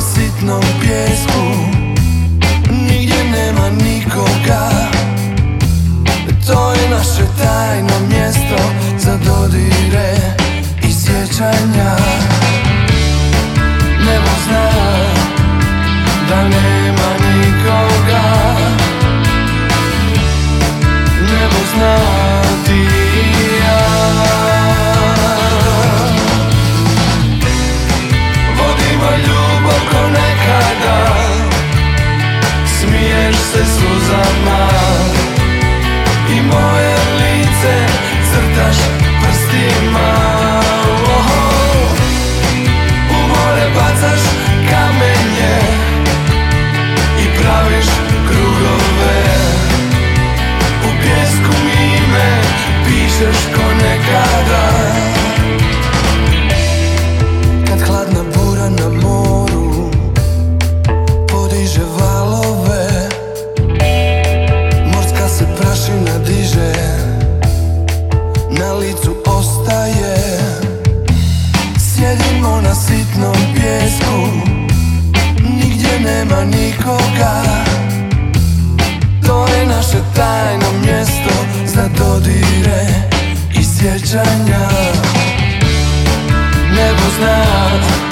sitnom pjesku, nigdje nema nikoga. To je naše tajno mjesto za dodire i sjećanja. Nebo zna da nema nikoga. Nebo zna ti i ja. Vodimo ljubav ko nekada, smiješ se suzama i moje lice crtaš prstima. U more bacaš kamenje i praviš krugove. U pjesku mi ime pišeš ko nekada. Kad hladna bura na moru podiže valove, morska se prašina diže, na licu ostaje. Sjedimo na sitnom pjesku, nigdje nema nikoga. To je naše tajno mjesto za dodire i sjećanja. Nebo zna